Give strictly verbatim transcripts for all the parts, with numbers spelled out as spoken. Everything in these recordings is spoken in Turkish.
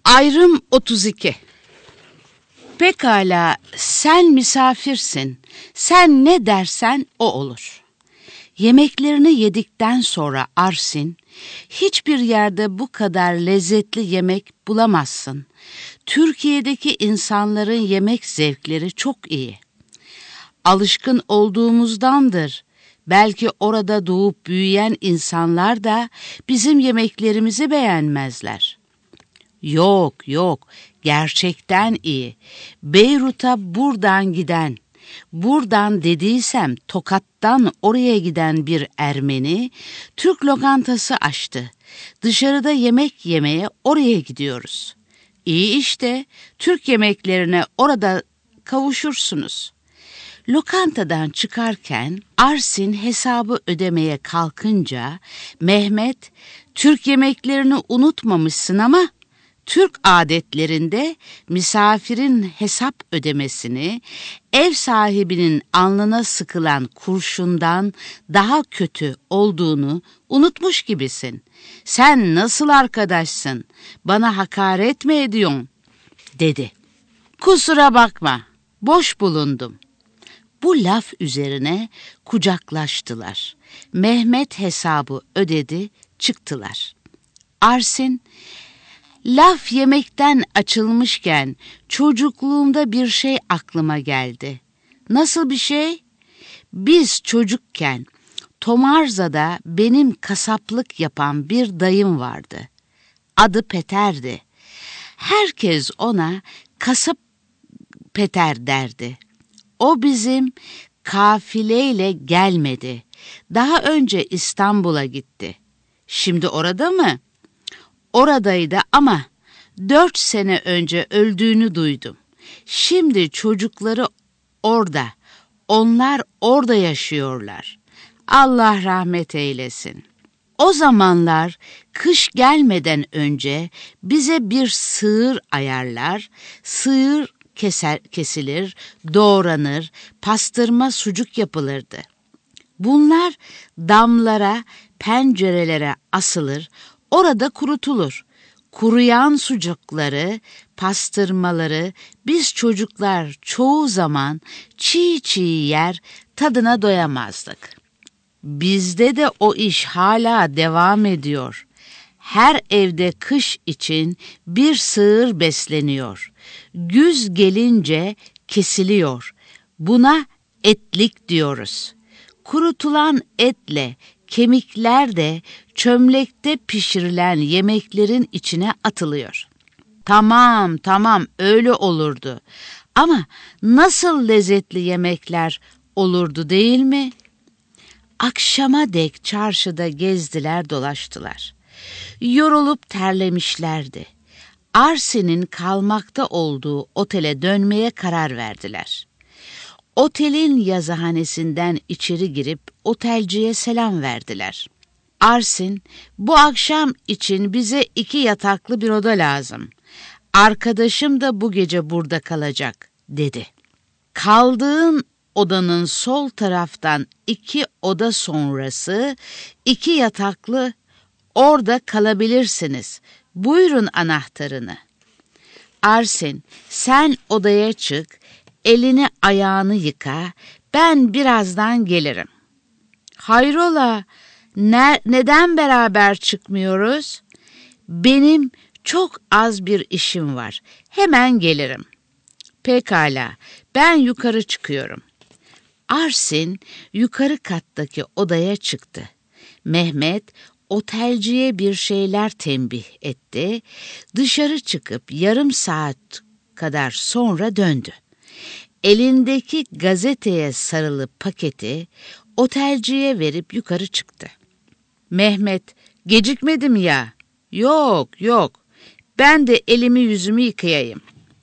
Ayrım otuz iki. Pekala, sen misafirsin. Sen ne dersen o olur. Yemeklerini yedikten sonra Arsin, hiçbir yerde bu kadar lezzetli yemek bulamazsın. Türkiye'deki insanların yemek zevkleri çok iyi. Alışkın olduğumuzdandır. Belki orada doğup büyüyen insanlar da bizim yemeklerimizi beğenmezler. Yok yok, gerçekten iyi. Beyrut'a buradan giden, buradan dediysem Tokat'tan oraya giden bir Ermeni, Türk lokantası açtı. Dışarıda yemek yemeye oraya gidiyoruz. İyi işte, Türk yemeklerine orada kavuşursunuz. Lokantadan çıkarken Arsin hesabı ödemeye kalkınca Mehmet, Türk yemeklerini unutmamışsın ama Türk adetlerinde misafirin hesap ödemesini ev sahibinin alnına sıkılan kurşundan daha kötü olduğunu unutmuş gibisin. Sen nasıl arkadaşsın? Bana hakaret mi ediyorsun? Dedi. Kusura bakma, boş bulundum. Bu laf üzerine kucaklaştılar. Mehmet hesabı ödedi, çıktılar. Arsin, laf yemekten açılmışken çocukluğumda bir şey aklıma geldi. Nasıl bir şey? Biz çocukken Tomarza'da benim kasaplık yapan bir dayım vardı. Adı Peter'di. Herkes ona kasap Peter derdi. O bizim kafileyle gelmedi. Daha önce İstanbul'a gitti. Şimdi orada mı? Oradaydı ama dört sene önce öldüğünü duydum. Şimdi çocukları orada. Onlar orada yaşıyorlar. Allah rahmet eylesin. O zamanlar kış gelmeden önce bize bir sığır ayarlar, sığır keser, kesilir, doğranır, pastırma sucuk yapılırdı. Bunlar damlara, pencerelere asılır, orada kurutulur. Kuruyan sucukları, pastırmaları biz çocuklar çoğu zaman çiğ çiğ yer, tadına doyamazdık. Bizde de o iş hala devam ediyor. Her evde kış için bir sığır besleniyor. Güz gelince kesiliyor. Buna etlik diyoruz. Kurutulan etle kemikler de çömlekte pişirilen yemeklerin içine atılıyor. Tamam, tamam öyle olurdu. Ama nasıl lezzetli yemekler olurdu değil mi? Akşama dek çarşıda gezdiler dolaştılar. Yorulup terlemişlerdi. Arsin'in kalmakta olduğu otele dönmeye karar verdiler. Otelin yazıhanesinden içeri girip otelciye selam verdiler. Arsin, bu akşam için bize iki yataklı bir oda lazım. Arkadaşım da bu gece burada kalacak, dedi. Kaldığın odanın sol taraftan iki oda sonrası iki yataklı, orada kalabilirsiniz. Buyurun anahtarını. Arsin, sen odaya çık, elini ayağını yıka, ben birazdan gelirim. Hayrola, ne, neden beraber çıkmıyoruz? Benim çok az bir işim var, hemen gelirim. Pekala, ben yukarı çıkıyorum. Arsin yukarı kattaki odaya çıktı. Mehmet otelciye bir şeyler tembih etti. Dışarı çıkıp yarım saat kadar sonra döndü. Elindeki gazeteye sarılı paketi otelciye verip yukarı çıktı. Mehmet, gecikmedim ya. Yok yok, ben de elimi yüzümü yıkayayım.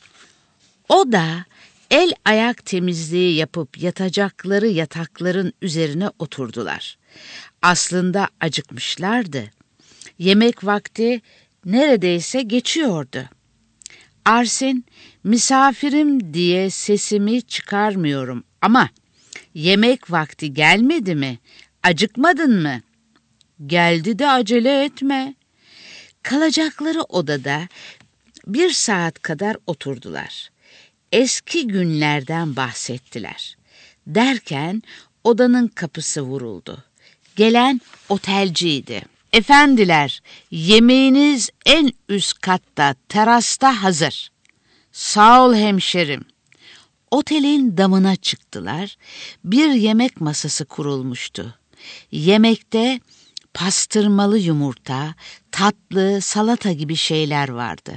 O da el ayak temizliği yapıp yatacakları yatakların üzerine oturdular. Aslında acıkmışlardı. Yemek vakti neredeyse geçiyordu. Arsin, misafirim diye sesimi çıkarmıyorum ama yemek vakti gelmedi mi? Acıkmadın mı? Geldi de acele etme. Kalacakları odada Bir saat kadar oturdular. Eski günlerden bahsettiler. Derken odanın kapısı vuruldu. Gelen otelciydi. Efendiler, yemeğiniz en üst katta, terasta hazır. Sağ ol hemşerim. Otelin damına çıktılar. Bir yemek masası kurulmuştu. Yemekte pastırmalı yumurta, tatlı, salata gibi şeyler vardı.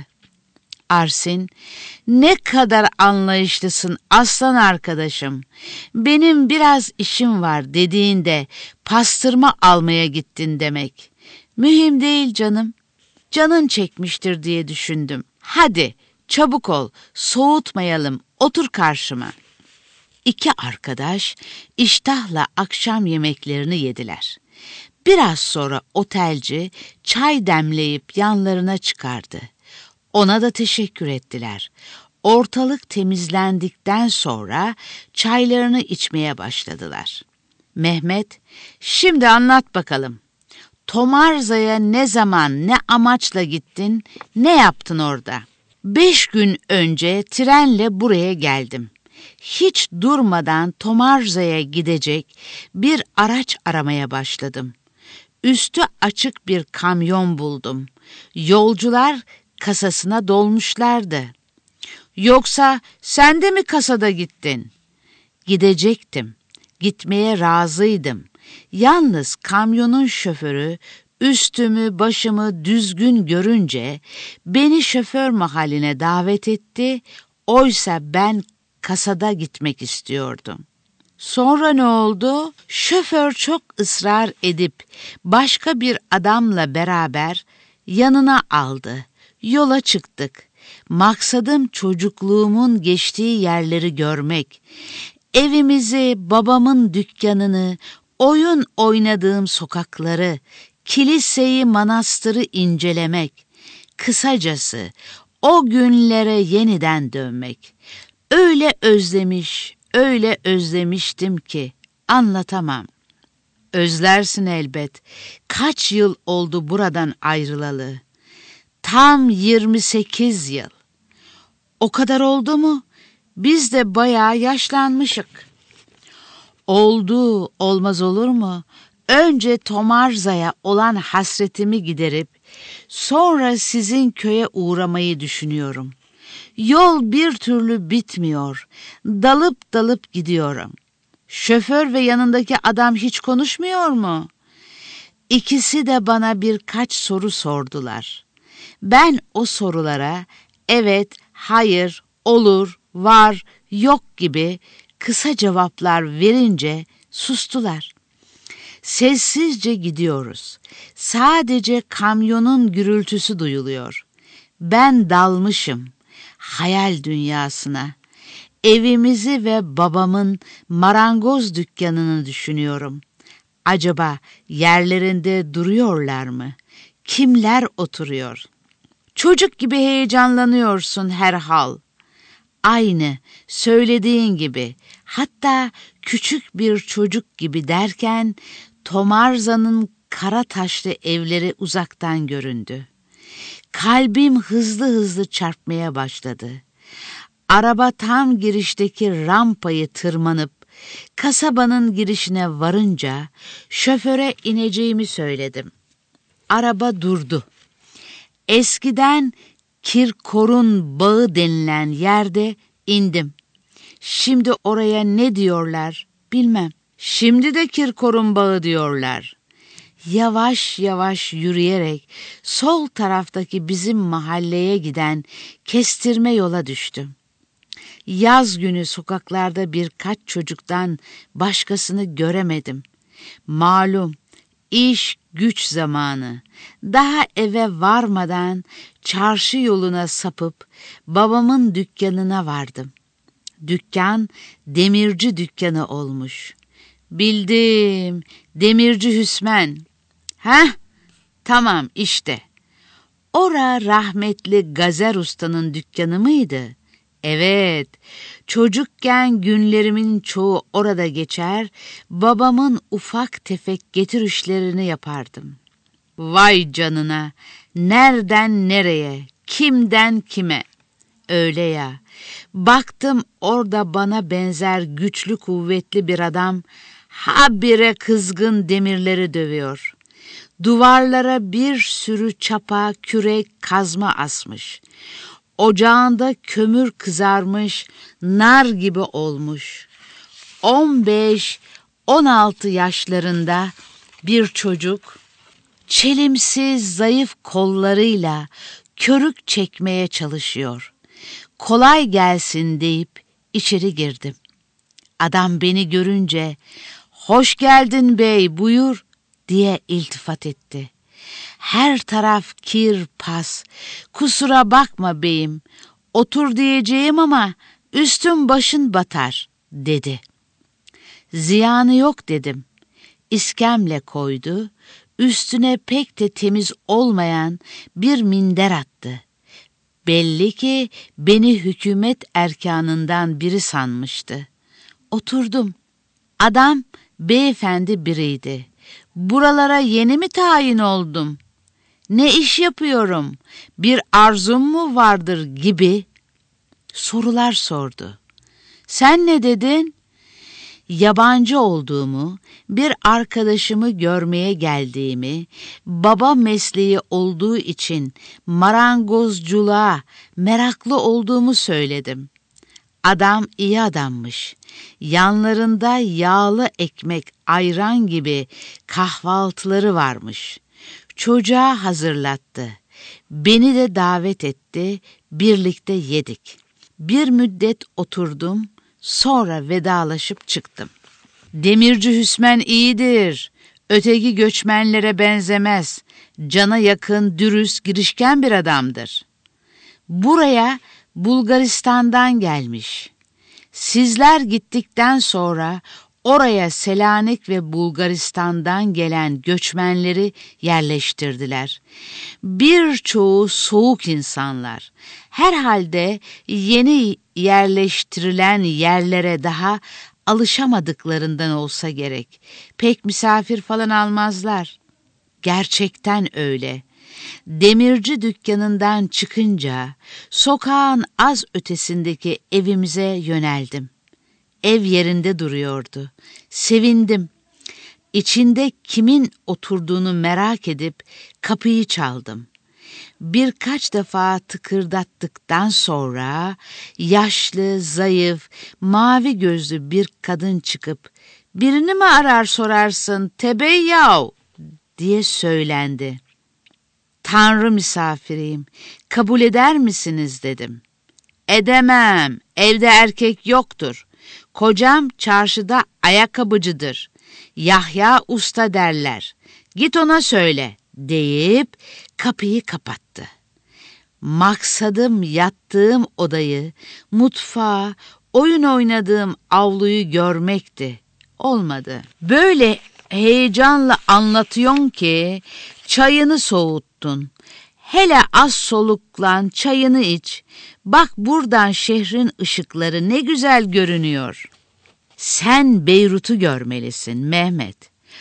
Arsin, ne kadar anlayışlısın aslan arkadaşım. Benim biraz işim var dediğinde pastırma almaya gittin demek. Mühim değil canım. Canın çekmiştir diye düşündüm. Hadi çabuk ol, soğutmayalım, otur karşıma. İki arkadaş iştahla akşam yemeklerini yediler. Biraz sonra otelci çay demleyip yanlarına çıkardı. Ona da teşekkür ettiler. Ortalık temizlendikten sonra çaylarını içmeye başladılar. Mehmet, şimdi anlat bakalım. Tomarza'ya ne zaman, ne amaçla gittin, ne yaptın orada? Beş gün önce trenle buraya geldim. Hiç durmadan Tomarza'ya gidecek bir araç aramaya başladım. Üstü açık bir kamyon buldum. Yolcular kasasına dolmuşlardı. Yoksa sen de mi kasada gittin? Gidecektim. Gitmeye razıydım. Yalnız kamyonun şoförü üstümü başımı düzgün görünce beni şoför mahalline davet etti. Oysa ben kasada gitmek istiyordum. Sonra ne oldu? Şoför çok ısrar edip başka bir adamla beraber yanına aldı. Yola çıktık. Maksadım çocukluğumun geçtiği yerleri görmek. Evimizi, babamın dükkanını, oyun oynadığım sokakları, kiliseyi, manastırı incelemek. Kısacası o günlere yeniden dönmek. Öyle özlemiş, öyle özlemiştim ki anlatamam. Özlersin elbet. Kaç yıl oldu buradan ayrılalı? Tam yirmi sekiz yıl. O kadar oldu mu? Biz de bayağı yaşlanmışık. Oldu, olmaz olur mu? Önce Tomarza'ya olan hasretimi giderip sonra sizin köye uğramayı düşünüyorum. Yol bir türlü bitmiyor. Dalıp dalıp gidiyorum. Şoför ve yanındaki adam hiç konuşmuyor mu? İkisi de bana birkaç soru sordular. Ben o sorulara evet, hayır, olur, var, yok gibi kısa cevaplar verince sustular. Sessizce gidiyoruz. Sadece kamyonun gürültüsü duyuluyor. Ben dalmışım hayal dünyasına. Evimizi ve babamın marangoz dükkanını düşünüyorum. Acaba yerlerinde duruyorlar mı? Kimler oturuyor? Çocuk gibi heyecanlanıyorsun herhal. Aynı söylediğin gibi, hatta küçük bir çocuk gibi derken Tomarza'nın kara taşlı evleri uzaktan göründü. Kalbim hızlı hızlı çarpmaya başladı. Araba tam girişteki rampayı tırmanıp kasabanın girişine varınca şoföre ineceğimi söyledim. Araba durdu. Eskiden Kirkor'un bağı denilen yerde indim. Şimdi oraya ne diyorlar bilmem. Şimdi de Kirkor'un bağı diyorlar. Yavaş yavaş yürüyerek sol taraftaki bizim mahalleye giden kestirme yola düştüm. Yaz günü sokaklarda birkaç çocuktan başkasını göremedim. Malum iş güç zamanı. Daha eve varmadan çarşı yoluna sapıp babamın dükkanına vardım. Dükkan demirci dükkanı olmuş. Bildim, demirci Hüsmen. Heh, tamam işte. Ora rahmetli Gazer Usta'nın dükkanı mıydı? Evet, çocukken günlerimin çoğu orada geçer, babamın ufak tefek getir işlerini yapardım. Vay canına, nereden nereye, kimden kime. Öyle ya. Baktım orada bana benzer güçlü kuvvetli bir adam habire kızgın demirleri dövüyor. Duvarlara bir sürü çapa, kürek, kazma asmış. Ocağında kömür kızarmış, nar gibi olmuş. on beş on altı yaşlarında bir çocuk çelimsiz zayıf kollarıyla körük çekmeye çalışıyor. Kolay gelsin deyip içeri girdim. Adam beni görünce "Hoş geldin bey, buyur" diye iltifat etti. Her taraf kir, pas. "Kusura bakma beyim, otur diyeceğim ama üstün başın batar" dedi. "Ziyanı yok" dedim. İskemle koydu, üstüne pek de temiz olmayan bir minder attı. Belli ki beni hükümet erkanından biri sanmıştı. Oturdum. Adam beyefendi biriydi. "Buralara yeni mi tayin oldum? Ne iş yapıyorum? Bir arzum mu vardır?" gibi sorular sordu. "Sen ne dedin?" Yabancı olduğumu, bir arkadaşımı görmeye geldiğimi, baba mesleği olduğu için marangozculuğa meraklı olduğumu söyledim. Adam iyi adammış. Yanlarında yağlı ekmek, ayran gibi kahvaltıları varmış. Çocuğa hazırlattı. Beni de davet etti, birlikte yedik. Bir müddet oturdum, sonra vedalaşıp çıktım. "Demirci Hüsmen iyidir. Öteki göçmenlere benzemez. Cana yakın, dürüst, girişken bir adamdır. Buraya Bulgaristan'dan gelmiş. Sizler gittikten sonra oraya Selanik ve Bulgaristan'dan gelen göçmenleri yerleştirdiler. Birçoğu soğuk insanlar. Herhalde yeni yerleştirilen yerlere daha alışamadıklarından olsa gerek. Pek misafir falan almazlar." Gerçekten öyle. Demirci dükkanından çıkınca sokağın az ötesindeki evimize yöneldim. Ev yerinde duruyordu. Sevindim. İçinde kimin oturduğunu merak edip kapıyı çaldım. Birkaç defa tıkırdattıktan sonra yaşlı, zayıf, mavi gözlü bir kadın çıkıp "Birini mi arar sorarsın tebey yav?" diye söylendi. "Tanrı misafiriyim, kabul eder misiniz?" dedim. "Edemem, evde erkek yoktur. Kocam çarşıda ayakkabıcıdır. Yahya usta derler. Git ona söyle" deyip kapıyı kapattı. Maksadım yattığım odayı, mutfağı, oyun oynadığım avluyu görmekti. Olmadı. "Böyle heyecanla anlatıyorsun ki çayını soğuttun. Hele az soluklan, çayını iç. Bak buradan şehrin ışıkları ne güzel görünüyor." "Sen Beyrut'u görmelisin Mehmet.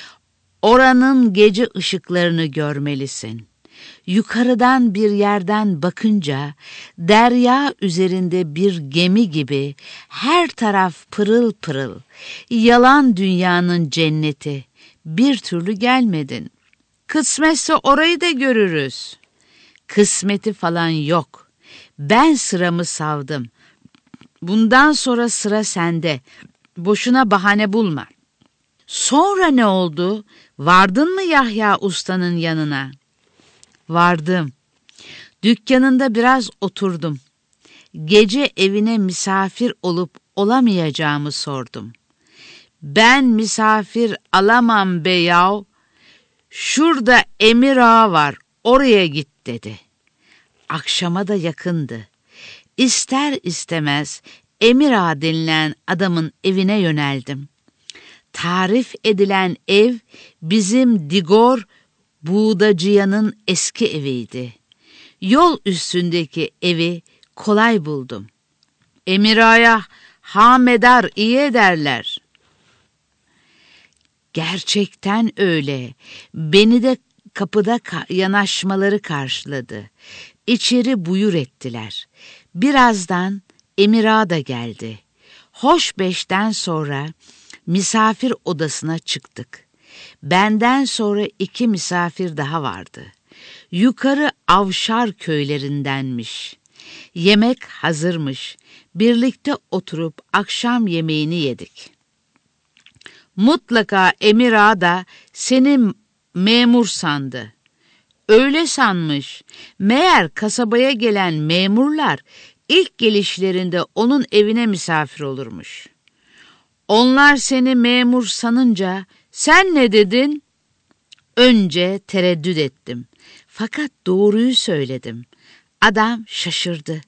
Oranın gece ışıklarını görmelisin. Yukarıdan bir yerden bakınca derya üzerinde bir gemi gibi her taraf pırıl pırıl. Yalan dünyanın cenneti. Bir türlü gelmedin. Kısmetse orayı da görürüz." "Kısmeti falan yok. Ben sıramı savdım. Bundan sonra sıra sende. Boşuna bahane bulma." "Sonra ne oldu? Vardın mı Yahya ustanın yanına?" "Vardım. Dükkanında biraz oturdum. Gece evine misafir olup olamayacağımı sordum. "Ben misafir alamam be yav. Şurada Emir Ağa var, oraya git" dedi. Akşama da yakındı. İster istemez Emir Ağa denilen adamın evine yöneldim. Tarif edilen ev bizim Digor buğdacıyanın eski eviydi. Yol üstündeki evi kolay buldum. Emir Ağa'ya hamedar iyi ederler. Gerçekten öyle. Beni de kapıda ka- yanaşmaları karşıladı. İçeri buyur ettiler. Birazdan Emir Ağa da geldi. Hoş beşten sonra misafir odasına çıktık. Benden sonra iki misafir daha vardı. Yukarı Avşar köylerindenmiş. Yemek hazırmış. Birlikte oturup akşam yemeğini yedik. Mutlaka Emir Ağa da seni memur sandı. Öyle sanmış. Meğer kasabaya gelen memurlar ilk gelişlerinde onun evine misafir olurmuş. Onlar seni memur sanınca sen ne dedin? Önce tereddüt ettim. Fakat doğruyu söyledim. Adam şaşırdı.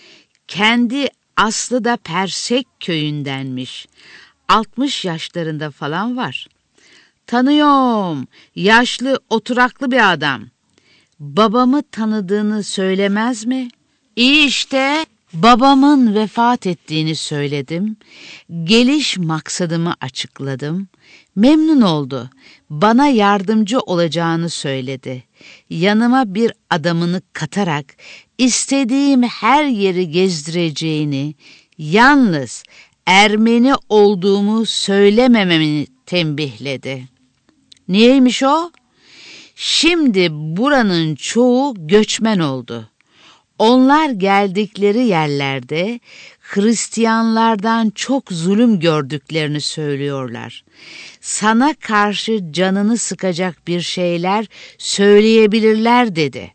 Kendi aslı da Persek köyündenmiş. Altmış yaşlarında falan var. Tanıyorum. Yaşlı, oturaklı bir adam. Babamı tanıdığını söylemez mi? İyi işte. Babamın vefat ettiğini söyledim. Geliş maksadımı açıkladım. Memnun oldu. Bana yardımcı olacağını söyledi. Yanıma bir adamını katarak istediğim her yeri gezdireceğini, yalnız Ermeni olduğumu söylemememi tembihledi. Niyeymiş o? Şimdi buranın çoğu göçmen oldu. Onlar geldikleri yerlerde Hristiyanlardan çok zulüm gördüklerini söylüyorlar. Sana karşı canını sıkacak bir şeyler söyleyebilirler dedi.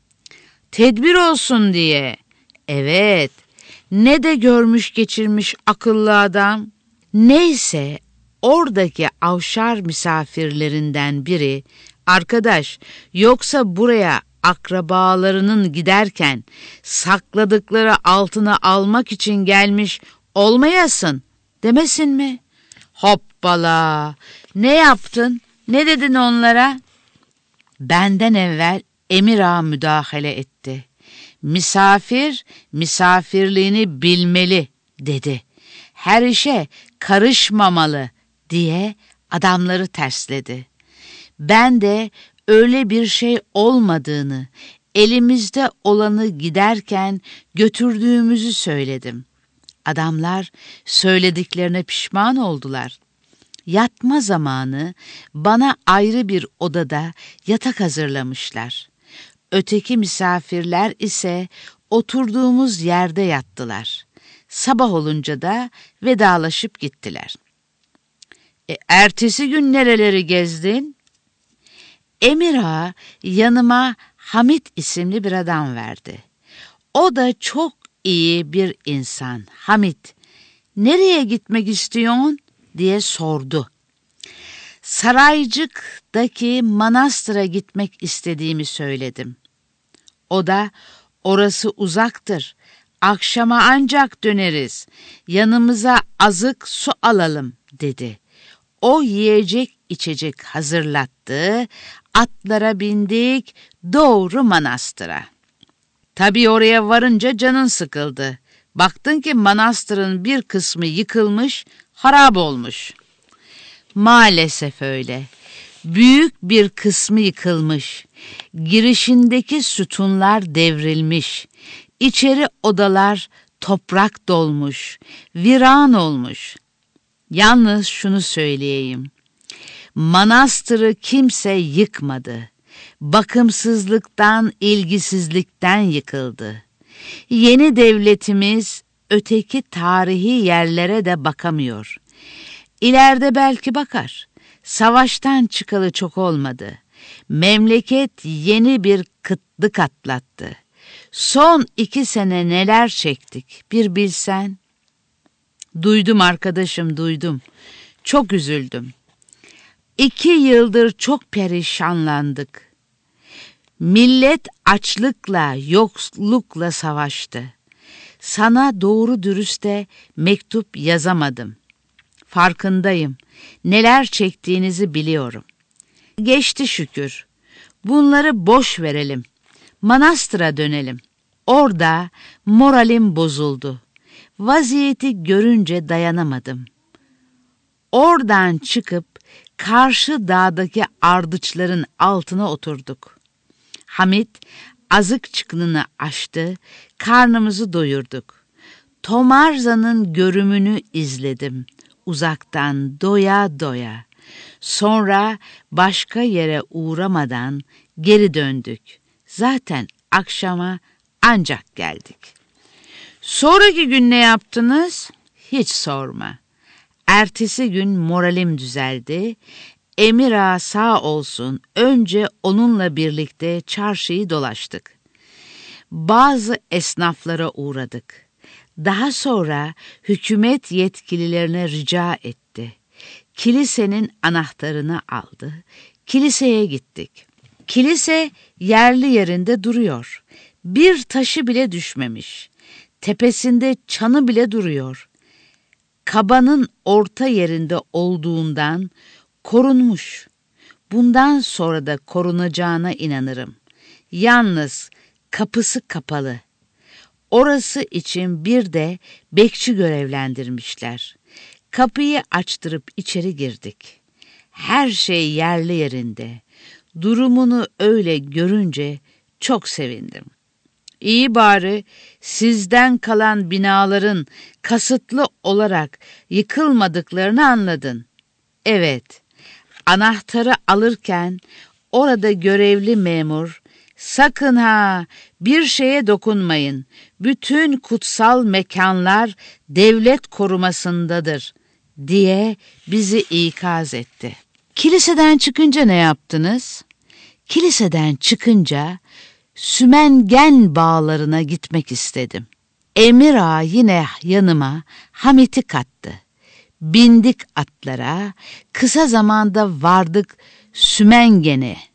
Tedbir olsun diye. Evet, ne de görmüş geçirmiş akıllı adam. Neyse, oradaki Avşar misafirlerinden biri, arkadaş, yoksa buraya akrabalarının giderken sakladıkları altına almak için gelmiş olmayasın demesin mi? Hoppala! Ne yaptın? Ne dedin onlara? Benden evvel Emir Ağa müdahale etti. Misafir, misafirliğini bilmeli dedi. Her işe karışmamalı diye adamları tersledi. Ben de öyle bir şey olmadığını, elimizde olanı giderken götürdüğümüzü söyledim. Adamlar söylediklerine pişman oldular. Yatma zamanı bana ayrı bir odada yatak hazırlamışlar. Öteki misafirler ise oturduğumuz yerde yattılar. Sabah olunca da vedalaşıp gittiler. E, ertesi gün nereleri gezdin? Emir Ağa yanıma Hamit isimli bir adam verdi. O da çok iyi bir insan. Hamit, nereye gitmek istiyorsun diye sordu. Saraycık'taki manastıra gitmek istediğimi söyledim. O da orası uzaktır. Akşama ancak döneriz. Yanımıza azık su alalım dedi. O yiyecek içecek hazırlattı. Atlara bindik, doğru manastıra. Tabii oraya varınca canın sıkıldı. Baktın ki manastırın bir kısmı yıkılmış, harap olmuş. Maalesef öyle. Büyük bir kısmı yıkılmış. Girişindeki sütunlar devrilmiş. İçeri odalar toprak dolmuş, viran olmuş. Yalnız şunu söyleyeyim. Manastırı kimse yıkmadı. Bakımsızlıktan, ilgisizlikten yıkıldı. Yeni devletimiz öteki tarihi yerlere de bakamıyor. İleride belki bakar. Savaştan çıkalı çok olmadı. Memleket yeni bir kıtlık atlattı. Son iki sene neler çektik bir bilsen. Duydum arkadaşım, duydum. Çok üzüldüm. İki yıldır çok perişanlandık. Millet açlıkla, yoksullukla savaştı. Sana doğru dürüste mektup yazamadım. Farkındayım. Neler çektiğinizi biliyorum. Geçti şükür. Bunları boş verelim. Manastıra dönelim. Orada moralim bozuldu. Vaziyeti görünce dayanamadım. Oradan çıkıp karşı dağdaki ardıçların altına oturduk. Hamit azık çıkınını açtı, karnımızı doyurduk. Tomarza'nın görümünü izledim, uzaktan doya doya. Sonra başka yere uğramadan geri döndük. Zaten akşama ancak geldik. Sonraki gün ne yaptınız? Hiç sorma. Ertesi gün moralim düzeldi. Emir Ağa sağ olsun, önce onunla birlikte çarşıyı dolaştık. Bazı esnaflara uğradık. Daha sonra hükümet yetkililerine rica etti. Kilisenin anahtarını aldı. Kiliseye gittik. Kilise yerli yerinde duruyor. Bir taşı bile düşmemiş. Tepesinde çanı bile duruyor. Kabanın orta yerinde olduğundan korunmuş. Bundan sonra da korunacağına inanırım. Yalnız kapısı kapalı. Orası için bir de bekçi görevlendirmişler. Kapıyı açtırıp içeri girdik. Her şey yerli yerinde. Durumunu öyle görünce çok sevindim. İyi bari sizden kalan binaların kasıtlı olarak yıkılmadıklarını anladın. Evet, anahtarı alırken orada görevli memur, sakın ha bir şeye dokunmayın, bütün kutsal mekanlar devlet korumasındadır diye bizi ikaz etti. Kiliseden çıkınca ne yaptınız? Kiliseden çıkınca Sümengen bağlarına gitmek istedim. Emir Ağa yine yanıma Hamit'i kattı. Bindik atlara, kısa zamanda vardık Sümengen'e.